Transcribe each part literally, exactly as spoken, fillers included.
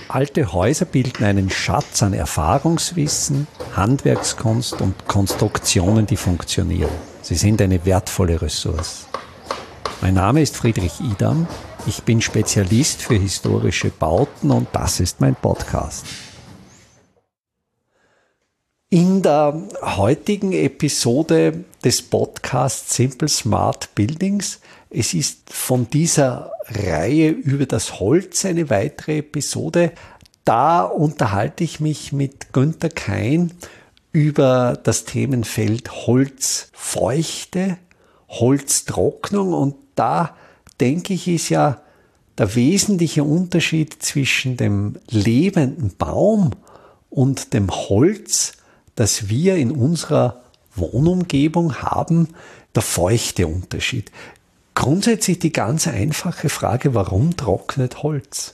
Alte Häuser bilden einen Schatz an Erfahrungswissen, Handwerkskunst und Konstruktionen, die funktionieren. Sie sind eine wertvolle Ressource. Mein Name ist Friedrich Idam. Ich bin Spezialist für historische Bauten und das ist mein Podcast. In der heutigen Episode des Podcasts Simple Smart Buildings, es ist von dieser Reihe über das Holz eine weitere Episode. Da unterhalte ich mich mit Günther Kein über das Themenfeld Holzfeuchte, Holztrocknung, und da denke ich, ist ja der wesentliche Unterschied zwischen dem lebenden Baum und dem Holz, das wir in unserer Wohnumgebung haben, der feuchte Unterschied. Grundsätzlich die ganz einfache Frage, warum trocknet Holz?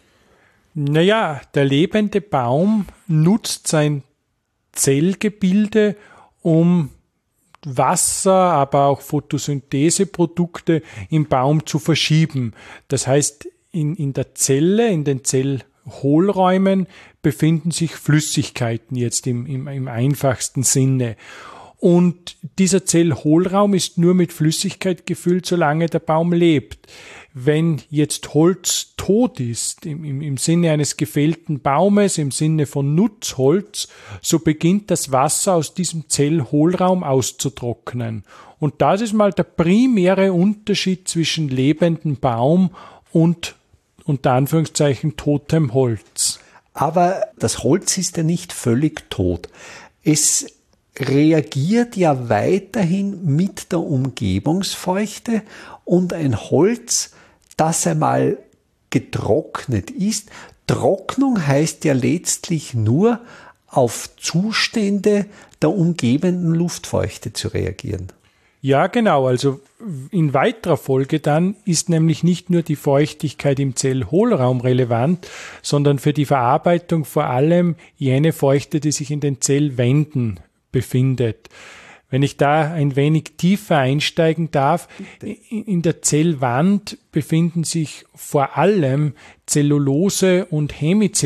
Naja, der lebende Baum nutzt sein Zellgebilde, um Wasser, aber auch Photosyntheseprodukte im Baum zu verschieben. Das heißt, in, in der Zelle, in den Zellhohlräumen befinden sich Flüssigkeiten jetzt im, im, im einfachsten Sinne. Und dieser Zellhohlraum ist nur mit Flüssigkeit gefüllt, solange der Baum lebt. Wenn jetzt Holz tot ist, im, im, im Sinne eines gefällten Baumes, im Sinne von Nutzholz, so beginnt das Wasser aus diesem Zellhohlraum auszutrocknen. Und das ist mal der primäre Unterschied zwischen lebendem Baum und unter Anführungszeichen totem Holz. Aber das Holz ist ja nicht völlig tot. Es reagiert ja weiterhin mit der Umgebungsfeuchte, und ein Holz, das einmal getrocknet ist. Trocknung heißt ja letztlich nur, auf Zustände der umgebenden Luftfeuchte zu reagieren. Ja, genau. Also in weiterer Folge dann ist nämlich nicht nur die Feuchtigkeit im Zellhohlraum relevant, sondern für die Verarbeitung vor allem jene Feuchte, die sich in den Zellwänden befindet. Wenn ich da ein wenig tiefer einsteigen darf, in der Zellwand befinden sich vor allem Zellulose- und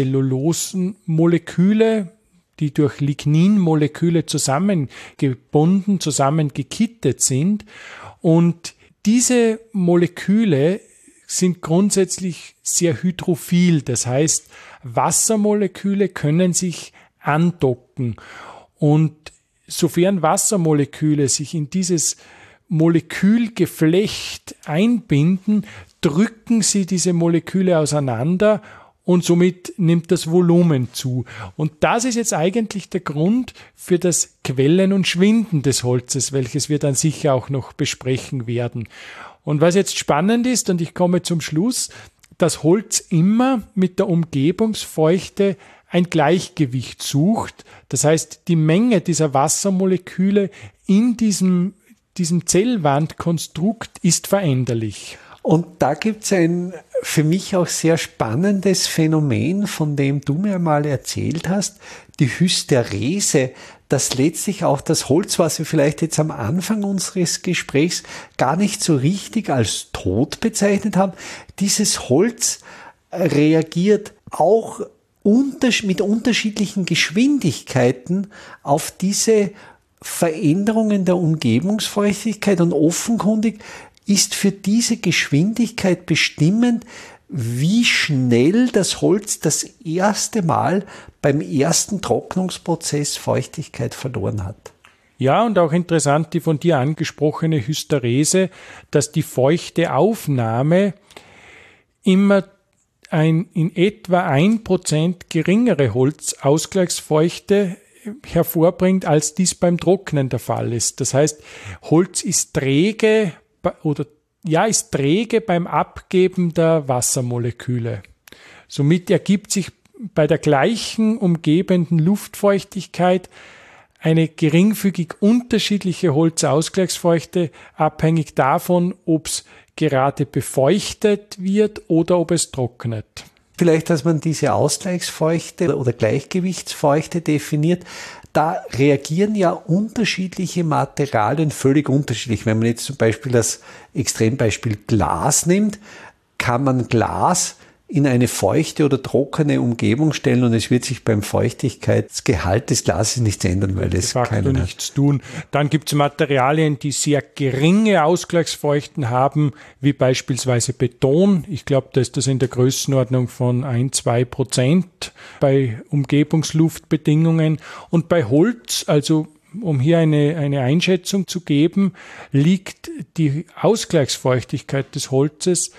Hemizellulosen-Moleküle, die durch Ligninmoleküle zusammengebunden, zusammengekittet sind. Und diese Moleküle sind grundsätzlich sehr hydrophil, das heißt, Wassermoleküle können sich andocken. Und sofern Wassermoleküle sich in dieses Molekülgeflecht einbinden, drücken sie diese Moleküle auseinander und somit nimmt das Volumen zu. Und das ist jetzt eigentlich der Grund für das Quellen und Schwinden des Holzes, welches wir dann sicher auch noch besprechen werden. Und was jetzt spannend ist, und ich komme zum Schluss, dass Holz immer mit der Umgebungsfeuchte ein Gleichgewicht sucht. Das heißt, die Menge dieser Wassermoleküle in diesem, diesem Zellwandkonstrukt ist veränderlich. Und da gibt es ein für mich auch sehr spannendes Phänomen, von dem du mir mal erzählt hast, die Hysterese, dass letztlich auch das Holz, was wir vielleicht jetzt am Anfang unseres Gesprächs gar nicht so richtig als tot bezeichnet haben, dieses Holz reagiert auch mit unterschiedlichen Geschwindigkeiten auf diese Veränderungen der Umgebungsfeuchtigkeit, und offenkundig ist für diese Geschwindigkeit bestimmend, wie schnell das Holz das erste Mal beim ersten Trocknungsprozess Feuchtigkeit verloren hat. Ja, und auch interessant die von dir angesprochene Hysterese, dass die feuchte Aufnahme immer ein in etwa ein Prozent geringere Holzausgleichsfeuchte hervorbringt, als dies beim Trocknen der Fall ist. Das heißt, Holz ist träge oder ja, ist träge beim Abgeben der Wassermoleküle. Somit ergibt sich bei der gleichen umgebenden Luftfeuchtigkeit eine geringfügig unterschiedliche Holzausgleichsfeuchte, abhängig davon, ob es gerade befeuchtet wird oder ob es trocknet. Vielleicht, dass man diese Ausgleichsfeuchte oder Gleichgewichtsfeuchte definiert, da reagieren ja unterschiedliche Materialien völlig unterschiedlich. Wenn man jetzt zum Beispiel das Extrembeispiel Glas nimmt, kann man Glas in eine feuchte oder trockene Umgebung stellen und es wird sich beim Feuchtigkeitsgehalt des Glases nichts ändern, weil es keinen nichts tun. Dann gibt es Materialien, die sehr geringe Ausgleichsfeuchten haben, wie beispielsweise Beton. Ich glaube, da ist das in der Größenordnung von ein, zwei Prozent bei Umgebungsluftbedingungen. Und bei Holz, also um hier eine, eine Einschätzung zu geben, liegt die Ausgleichsfeuchtigkeit des Holzes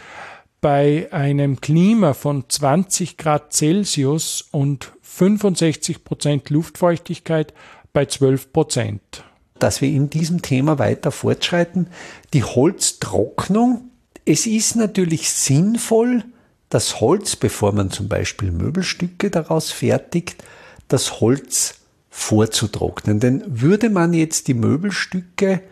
bei einem Klima von zwanzig Grad Celsius und fünfundsechzig Prozent Luftfeuchtigkeit bei zwölf Prozent. Dass wir in diesem Thema weiter fortschreiten, die Holztrocknung. Es ist natürlich sinnvoll, das Holz, bevor man zum Beispiel Möbelstücke daraus fertigt, das Holz vorzutrocknen. Denn würde man jetzt die Möbelstücke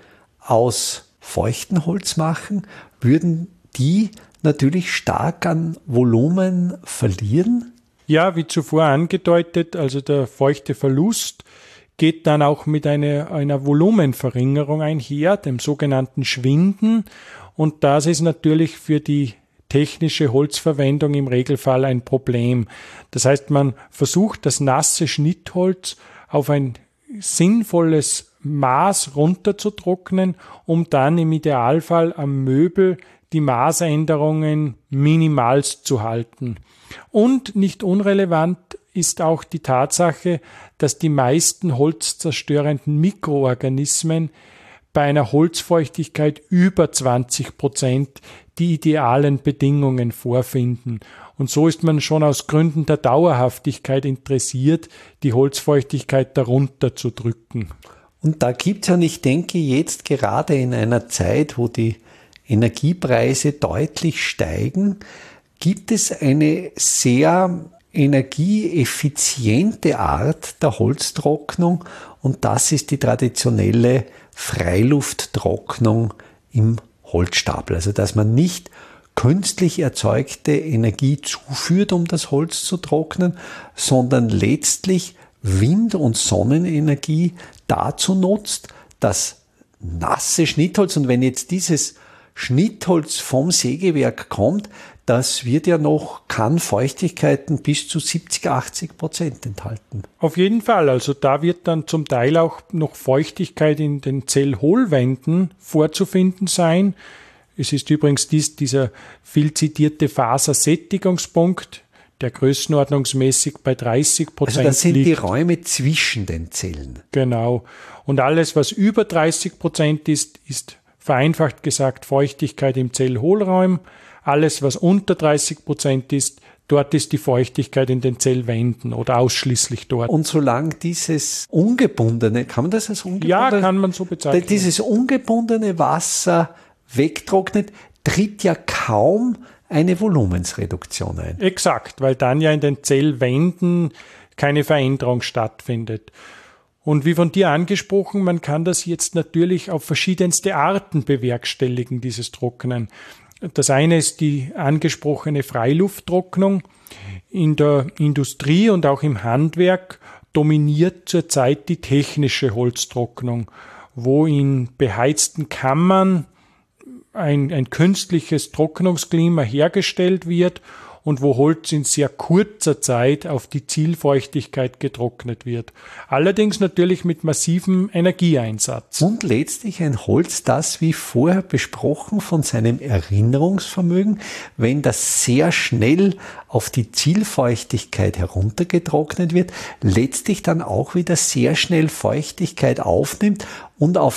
aus feuchtem Holz machen, würden die natürlich stark an Volumen verlieren. Ja, wie zuvor angedeutet, also der feuchte Verlust geht dann auch mit einer, einer Volumenverringerung einher, dem sogenannten Schwinden. Und das ist natürlich für die technische Holzverwendung im Regelfall ein Problem. Das heißt, man versucht, das nasse Schnittholz auf ein sinnvolles Maß runterzutrocknen, um dann im Idealfall am Möbel die Maßänderungen minimalst zu halten. Und nicht unrelevant ist auch die Tatsache, dass die meisten holzzerstörenden Mikroorganismen bei einer Holzfeuchtigkeit über zwanzig Prozent die idealen Bedingungen vorfinden. Und so ist man schon aus Gründen der Dauerhaftigkeit interessiert, die Holzfeuchtigkeit darunter zu drücken. Und da gibt es ja, ich denke, jetzt gerade in einer Zeit, wo die Energiepreise deutlich steigen, gibt es eine sehr energieeffiziente Art der Holztrocknung und das ist die traditionelle Freilufttrocknung im Holzstapel. Also dass man nicht künstlich erzeugte Energie zuführt, um das Holz zu trocknen, sondern letztlich Wind- und Sonnenenergie dazu nutzt, das nasse Schnittholz, und wenn jetzt dieses Schnittholz vom Sägewerk kommt, das wird ja noch, kann Feuchtigkeiten bis zu siebzig, achtzig Prozent enthalten. Auf jeden Fall, also da wird dann zum Teil auch noch Feuchtigkeit in den Zellhohlwänden vorzufinden sein. Es ist übrigens dies, dieser viel zitierte Fasersättigungspunkt, der größenordnungsmäßig bei dreißig Prozent liegt. Also das sind liegt. die Räume zwischen den Zellen. Genau. Und alles, was über dreißig Prozent ist, ist vereinfacht gesagt Feuchtigkeit im Zellhohlraum. Alles, was unter dreißig Prozent ist, dort ist die Feuchtigkeit in den Zellwänden oder ausschließlich dort. Und solange dieses ungebundene, kann man das als ungebundene? Ja, kann man so bezeichnen. Dieses ungebundene Wasser wegtrocknet, tritt ja kaum eine Volumensreduktion ein. Exakt, weil dann ja in den Zellwänden keine Veränderung stattfindet. Und wie von dir angesprochen, man kann das jetzt natürlich auf verschiedenste Arten bewerkstelligen, dieses Trocknen. Das eine ist die angesprochene Freilufttrocknung. In der Industrie und auch im Handwerk dominiert zurzeit die technische Holztrocknung, wo in beheizten Kammern ein, ein künstliches Trocknungsklima hergestellt wird und wo Holz in sehr kurzer Zeit auf die Zielfeuchtigkeit getrocknet wird. Allerdings natürlich mit massivem Energieeinsatz. Und letztlich ein Holz, das, wie vorher besprochen, von seinem Erinnerungsvermögen, wenn das sehr schnell auf die Zielfeuchtigkeit heruntergetrocknet wird, letztlich dann auch wieder sehr schnell Feuchtigkeit aufnimmt und auf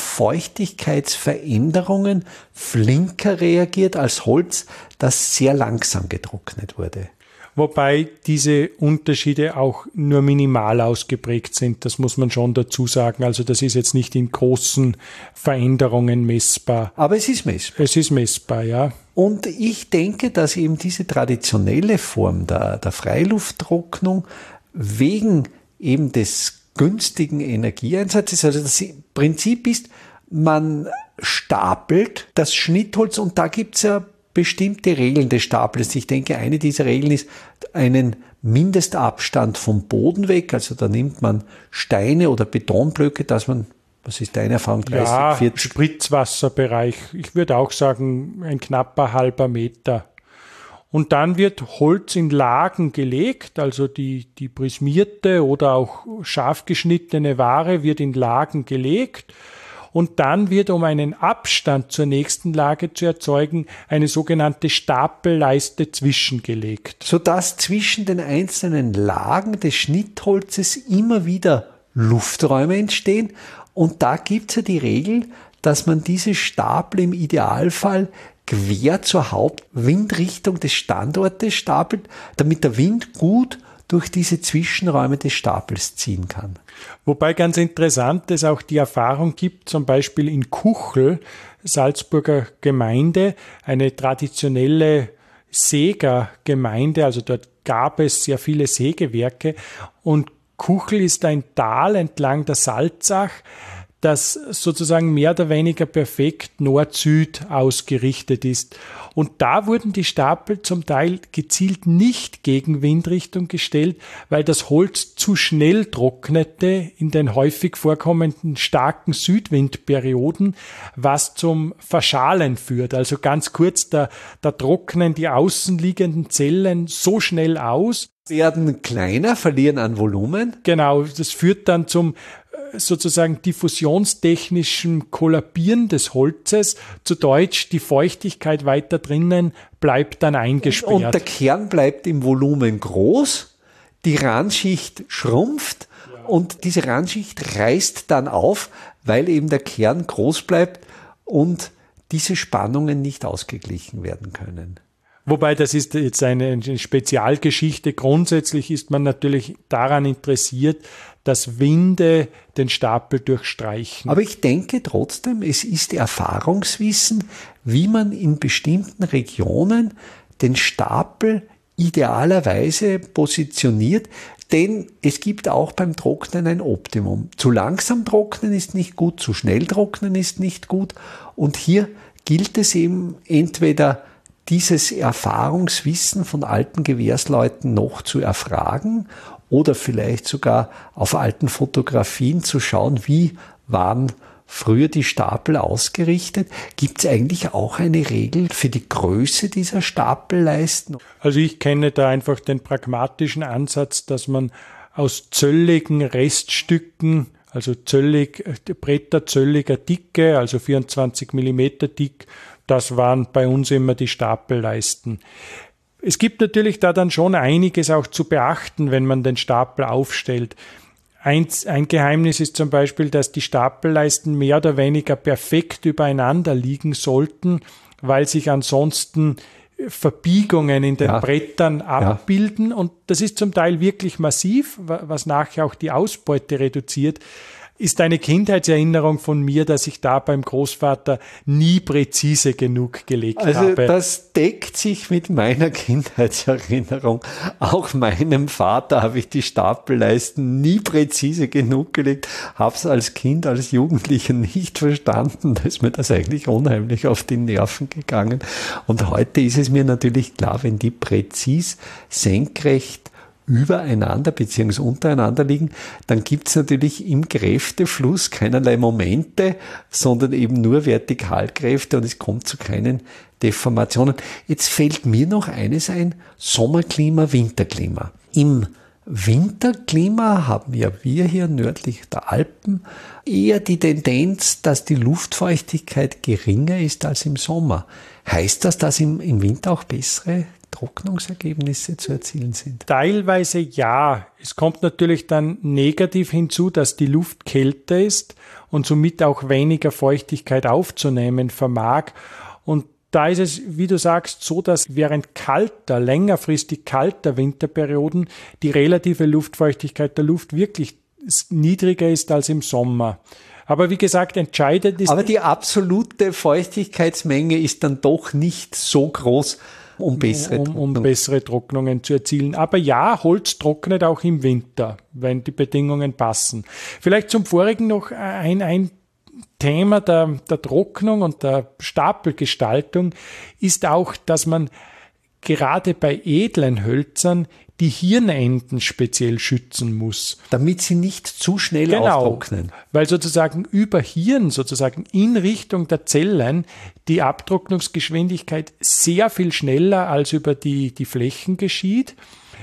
Feuchtigkeitsveränderungen flinker reagiert als Holz, das sehr langsam getrocknet wurde. Wobei diese Unterschiede auch nur minimal ausgeprägt sind, das muss man schon dazu sagen. Also das ist jetzt nicht in großen Veränderungen messbar. Aber es ist messbar. Es ist messbar, ja. Und ich denke, dass eben diese traditionelle Form der, der Freilufttrocknung wegen eben des günstigen Energieeinsatzes, also das Prinzip ist, man stapelt das Schnittholz und da gibt es ja bestimmte Regeln des Stapels. Ich denke, eine dieser Regeln ist einen Mindestabstand vom Boden weg, also da nimmt man Steine oder Betonblöcke, dass man, was ist deine Erfahrung, dreißig, ja, vierzig? Spritzwasserbereich, ich würde auch sagen, ein knapper halber Meter. Und dann wird Holz in Lagen gelegt, also die, die prismierte oder auch scharf geschnittene Ware wird in Lagen gelegt. Und dann wird, um einen Abstand zur nächsten Lage zu erzeugen, eine sogenannte Stapelleiste zwischengelegt. Sodass zwischen den einzelnen Lagen des Schnittholzes immer wieder Lufträume entstehen. Und da gibt es ja die Regel, dass man diese Stapel im Idealfall quer zur Hauptwindrichtung des Standortes stapelt, damit der Wind gut durch diese Zwischenräume des Stapels ziehen kann. Wobei ganz interessant es auch die Erfahrung gibt, zum Beispiel in Kuchel, Salzburger Gemeinde, eine traditionelle Sägergemeinde, also dort gab es sehr viele Sägewerke und Kuchel ist ein Tal entlang der Salzach, das sozusagen mehr oder weniger perfekt Nord-Süd ausgerichtet ist. Und da wurden die Stapel zum Teil gezielt nicht gegen Windrichtung gestellt, weil das Holz zu schnell trocknete in den häufig vorkommenden starken Südwindperioden, was zum Verschalen führt. Also ganz kurz, da, da trocknen die außenliegenden Zellen so schnell aus. Werden kleiner, verlieren an Volumen. Genau, das führt dann zum sozusagen diffusionstechnischen Kollabieren des Holzes, zu Deutsch, die Feuchtigkeit weiter drinnen bleibt dann eingesperrt. Und der Kern bleibt im Volumen groß, die Randschicht schrumpft ja. Und diese Randschicht reißt dann auf, weil eben der Kern groß bleibt und diese Spannungen nicht ausgeglichen werden können. Wobei das ist jetzt eine Spezialgeschichte. Grundsätzlich ist man natürlich daran interessiert, dass Winde den Stapel durchstreichen. Aber ich denke trotzdem, es ist Erfahrungswissen, wie man in bestimmten Regionen den Stapel idealerweise positioniert, denn es gibt auch beim Trocknen ein Optimum. Zu langsam trocknen ist nicht gut, zu schnell trocknen ist nicht gut und hier gilt es eben entweder dieses Erfahrungswissen von alten Gewährsleuten noch zu erfragen oder vielleicht sogar auf alten Fotografien zu schauen, wie waren früher die Stapel ausgerichtet. Gibt es eigentlich auch eine Regel für die Größe dieser Stapelleisten? Also ich kenne da einfach den pragmatischen Ansatz, dass man aus zölligen Reststücken, also zöllig, Bretter zölliger Dicke, also vierundzwanzig Millimeter dick, das waren bei uns immer die Stapelleisten. Es gibt natürlich da dann schon einiges auch zu beachten, wenn man den Stapel aufstellt. Ein, ein Geheimnis ist zum Beispiel, dass die Stapelleisten mehr oder weniger perfekt übereinander liegen sollten, weil sich ansonsten Verbiegungen in den ja. Brettern abbilden. Ja. Und das ist zum Teil wirklich massiv, was nachher auch die Ausbeute reduziert. Ist eine Kindheitserinnerung von mir, dass ich da beim Großvater nie präzise genug gelegt also habe. Also das deckt sich mit meiner Kindheitserinnerung. Auch meinem Vater habe ich die Stapelleisten nie präzise genug gelegt, habe es als Kind, als Jugendlicher nicht verstanden. Da ist mir das eigentlich unheimlich auf die Nerven gegangen. Und heute ist es mir natürlich klar, wenn die präzis senkrecht übereinander bzw. untereinander liegen, dann gibt es natürlich im Kräftefluss keinerlei Momente, sondern eben nur Vertikalkräfte und es kommt zu keinen Deformationen. Jetzt fällt mir noch eines ein, Sommerklima, Winterklima. Im Winterklima haben ja wir hier nördlich der Alpen eher die Tendenz, dass die Luftfeuchtigkeit geringer ist als im Sommer. Heißt das, dass im, im Winter auch bessere Trocknungsergebnisse zu erzielen sind? Teilweise ja. Es kommt natürlich dann negativ hinzu, dass die Luft kälter ist und somit auch weniger Feuchtigkeit aufzunehmen vermag. Und da ist es, wie du sagst, so, dass während kalter, längerfristig kalter Winterperioden die relative Luftfeuchtigkeit der Luft wirklich niedriger ist als im Sommer. Aber wie gesagt, entscheidend ist... Aber die absolute Feuchtigkeitsmenge ist dann doch nicht so groß, um bessere, um, um bessere Trocknungen zu erzielen. Aber ja, Holz trocknet auch im Winter, wenn die Bedingungen passen. Vielleicht zum vorigen noch ein, ein Thema der, der Trocknung und der Stapelgestaltung ist auch, dass man gerade bei edlen Hölzern die Hirnenden speziell schützen muss. Damit sie nicht zu schnell genau, austrocknen. Weil sozusagen über Hirn, sozusagen in Richtung der Zellen, die Abtrocknungsgeschwindigkeit sehr viel schneller als über die, die Flächen geschieht.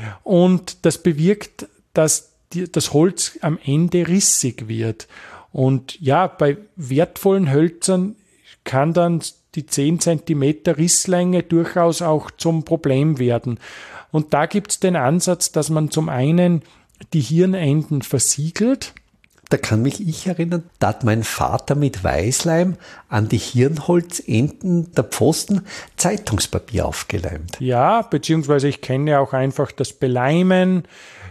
Und das bewirkt, dass die, das Holz am Ende rissig wird. Und ja, bei wertvollen Hölzern kann dann die zehn Zentimeter Risslänge durchaus auch zum Problem werden. Und da gibt es den Ansatz, dass man zum einen die Hirnenden versiegelt. Da kann mich ich erinnern, da hat mein Vater mit Weißleim an die Hirnholzenden der Pfosten Zeitungspapier aufgeleimt. Ja, beziehungsweise ich kenne auch einfach das Beleimen.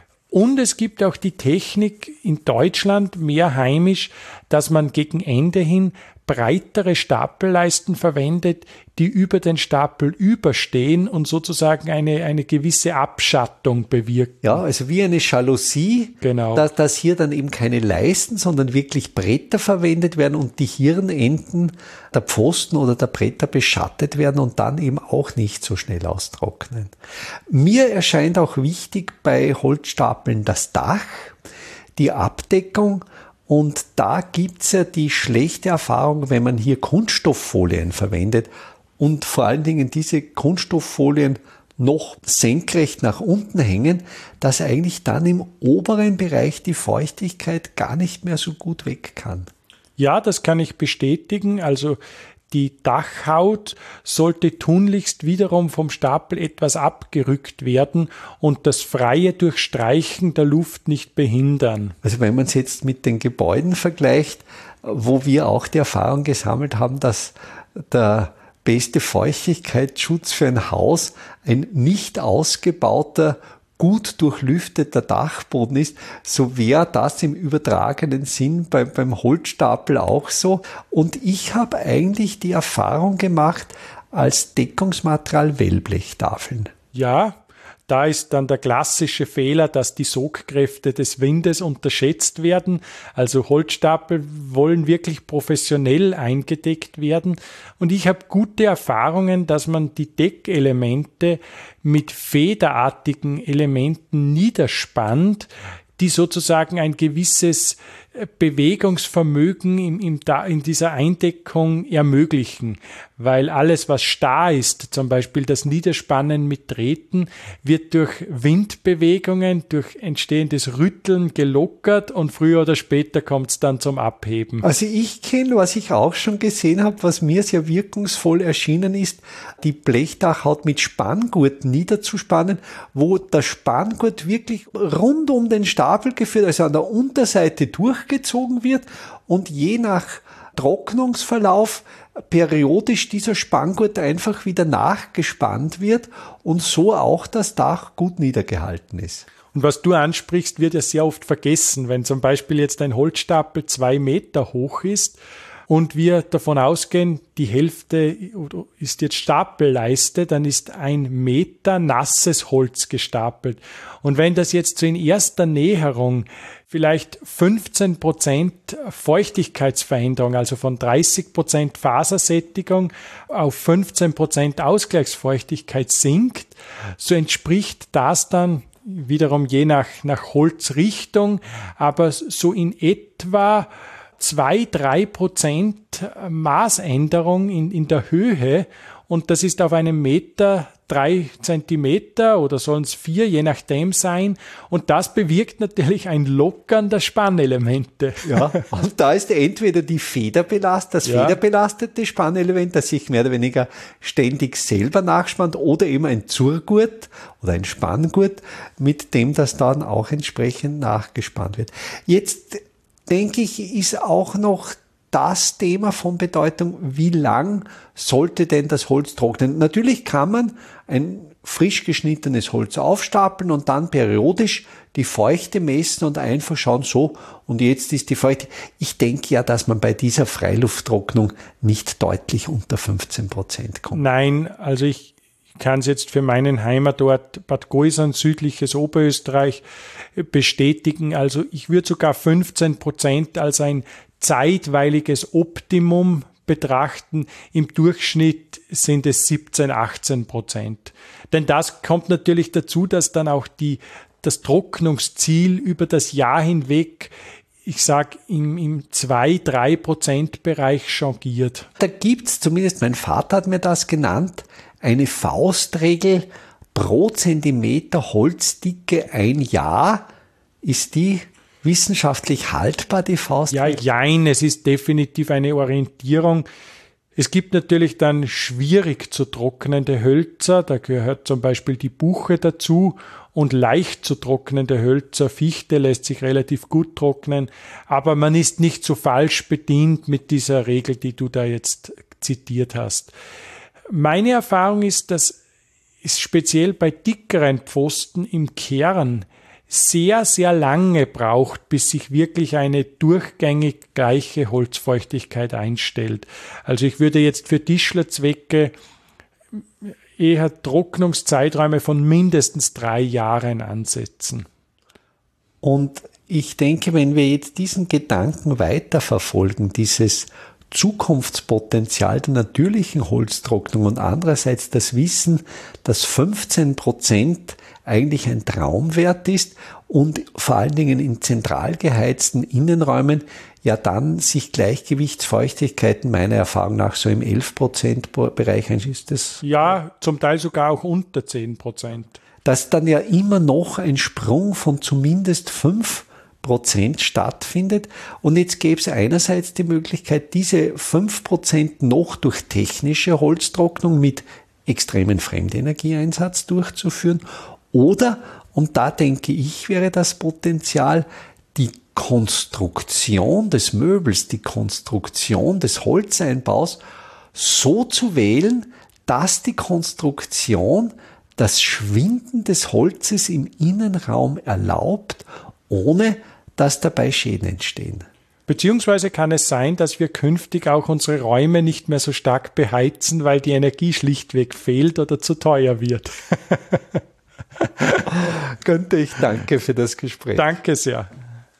Und es gibt auch die Technik in Deutschland, mehr heimisch, dass man gegen Ende hin breitere Stapelleisten verwendet, die über den Stapel überstehen und sozusagen eine, eine gewisse Abschattung bewirken. Ja, also wie eine Jalousie, genau. dass, dass hier dann eben keine Leisten, sondern wirklich Bretter verwendet werden und die Hirnenden der Pfosten oder der Bretter beschattet werden und dann eben auch nicht so schnell austrocknen. Mir erscheint auch wichtig bei Holzstapeln das Dach, die Abdeckung. Und da gibt's ja die schlechte Erfahrung, wenn man hier Kunststofffolien verwendet und vor allen Dingen diese Kunststofffolien noch senkrecht nach unten hängen, dass eigentlich dann im oberen Bereich die Feuchtigkeit gar nicht mehr so gut weg kann. Ja, das kann ich bestätigen. Also die Dachhaut sollte tunlichst wiederum vom Stapel etwas abgerückt werden und das freie Durchstreichen der Luft nicht behindern. Also wenn man es jetzt mit den Gebäuden vergleicht, wo wir auch die Erfahrung gesammelt haben, dass der beste Feuchtigkeitsschutz für ein Haus ein nicht ausgebauter, gut durchlüfteter Dachboden ist, so wäre das im übertragenen Sinn bei, beim Holzstapel auch so. Und ich habe eigentlich die Erfahrung gemacht, als Deckungsmaterial Wellblechtafeln. Ja, da ist dann der klassische Fehler, dass die Sogkräfte des Windes unterschätzt werden. Also Holzstapel wollen wirklich professionell eingedeckt werden. Und ich habe gute Erfahrungen, dass man die Deckelemente mit federartigen Elementen niederspannt, die sozusagen ein gewisses Bewegungsvermögen in, in, in dieser Eindeckung ermöglichen, weil alles, was starr ist, zum Beispiel das Niederspannen mit Drähten, wird durch Windbewegungen, durch entstehendes Rütteln gelockert und früher oder später kommt es dann zum Abheben. Also ich kenne, was ich auch schon gesehen habe, was mir sehr wirkungsvoll erschienen ist, die Blechdachhaut mit Spanngurt niederzuspannen, wo der Spanngurt wirklich rund um den Stapel geführt, also an der Unterseite durchgezogen wird und je nach Trocknungsverlauf periodisch dieser Spanngurt einfach wieder nachgespannt wird und so auch das Dach gut niedergehalten ist. Und was du ansprichst, wird ja sehr oft vergessen, wenn zum Beispiel jetzt ein Holzstapel zwei Meter hoch ist und wir davon ausgehen, die Hälfte ist jetzt Stapelleiste, dann ist ein Meter nasses Holz gestapelt. Und wenn das jetzt so in erster Näherung vielleicht fünfzehn Prozent Feuchtigkeitsveränderung, also von dreißig Prozent Fasersättigung auf fünfzehn Prozent Ausgleichsfeuchtigkeit sinkt, so entspricht das dann wiederum je nach, nach Holzrichtung, aber so in etwa zwei, drei Prozent Maßänderung in, in der Höhe und das ist auf einem Meter drei Zentimeter oder sollen es vier, je nachdem sein. Und das bewirkt natürlich ein Lockern der Spannelemente. Ja, und da ist entweder die Federbelast, das ja. federbelastete Spannelement, das sich mehr oder weniger ständig selber nachspannt, oder eben ein Zurgurt oder ein Spanngurt, mit dem das dann auch entsprechend nachgespannt wird. Jetzt denke ich, ist auch noch das Thema von Bedeutung, wie lang sollte denn das Holz trocknen? Natürlich kann man ein frisch geschnittenes Holz aufstapeln und dann periodisch die Feuchte messen und einfach schauen, so, und jetzt ist die Feuchte. Ich denke ja, dass man bei dieser Freilufttrocknung nicht deutlich unter fünfzehn Prozent kommt. Nein, also ich kann es jetzt für meinen Heimatort Bad Goisern, südliches Oberösterreich, bestätigen. Also ich würde sogar fünfzehn Prozent als ein zeitweiliges Optimum betrachten, im Durchschnitt sind es siebzehn, achtzehn Prozent. Denn das kommt natürlich dazu, dass dann auch die, das Trocknungsziel über das Jahr hinweg, ich sage, im, im zwei bis drei Prozent Bereich changiert. Da gibt's, zumindest mein Vater hat mir das genannt, eine Faustregel pro Zentimeter Holzdicke ein Jahr. Ist die wissenschaftlich haltbar, die Faustregel? Ja, jein, es ist definitiv eine Orientierung. Es gibt natürlich dann schwierig zu trocknende Hölzer, da gehört zum Beispiel die Buche dazu, und leicht zu trocknende Hölzer, Fichte lässt sich relativ gut trocknen, aber man ist nicht so falsch bedient mit dieser Regel, die du da jetzt zitiert hast. Meine Erfahrung ist, dass es speziell bei dickeren Pfosten im Kern sehr, sehr lange braucht, bis sich wirklich eine durchgängig gleiche Holzfeuchtigkeit einstellt. Also ich würde jetzt für Tischlerzwecke eher Trocknungszeiträume von mindestens drei Jahren ansetzen. Und ich denke, wenn wir jetzt diesen Gedanken weiterverfolgen, dieses Zukunftspotenzial der natürlichen Holztrocknung und andererseits das Wissen, dass fünfzehn Prozent eigentlich ein Traumwert ist und vor allen Dingen in zentral geheizten Innenräumen ja dann sich Gleichgewichtsfeuchtigkeiten meiner Erfahrung nach so im elf Prozent Bereich ist das? Ja, zum Teil sogar auch unter zehn Prozent. Dass dann ja immer noch ein Sprung von zumindest fünf Prozent stattfindet. Und jetzt gäbe es einerseits die Möglichkeit, diese fünf Prozent noch durch technische Holztrocknung mit extremen Fremdenergieeinsatz durchzuführen. Oder, und da denke ich, wäre das Potenzial, die Konstruktion des Möbels, die Konstruktion des Holzeinbaus so zu wählen, dass die Konstruktion das Schwinden des Holzes im Innenraum erlaubt, ohne dass dabei Schäden entstehen. Beziehungsweise kann es sein, dass wir künftig auch unsere Räume nicht mehr so stark beheizen, weil die Energie schlichtweg fehlt oder zu teuer wird. Günther, ich danke für das Gespräch. Danke sehr.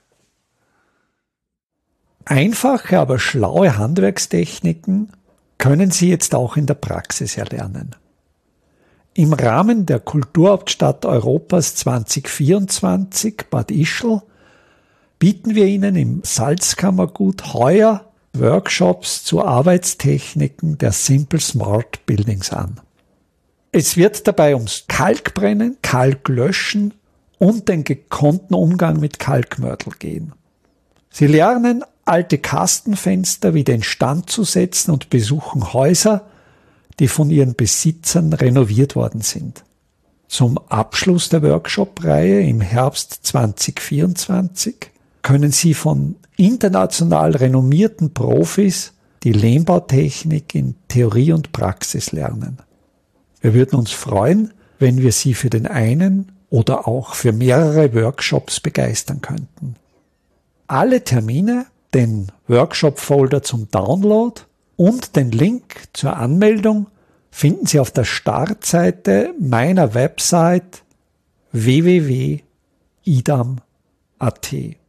Einfache, aber schlaue Handwerkstechniken können Sie jetzt auch in der Praxis erlernen. Im Rahmen der Kulturhauptstadt Europas zwanzig vierundzwanzig Bad Ischl bieten wir Ihnen im Salzkammergut heuer Workshops zu Arbeitstechniken der Simple Smart Buildings an. Es wird dabei ums Kalkbrennen, Kalklöschen und den gekonnten Umgang mit Kalkmörtel gehen. Sie lernen, alte Kastenfenster wieder instand zu setzen und besuchen Häuser, die von ihren Besitzern renoviert worden sind. Zum Abschluss der Workshop-Reihe im Herbst zwanzig vierundzwanzig können Sie von international renommierten Profis die Lehmbautechnik in Theorie und Praxis lernen. Wir würden uns freuen, wenn wir Sie für den einen oder auch für mehrere Workshops begeistern könnten. Alle Termine, den Workshop-Folder zum Download und den link zur Anmeldung finden Sie auf der Startseite meiner Website w w w punkt idam punkt a t.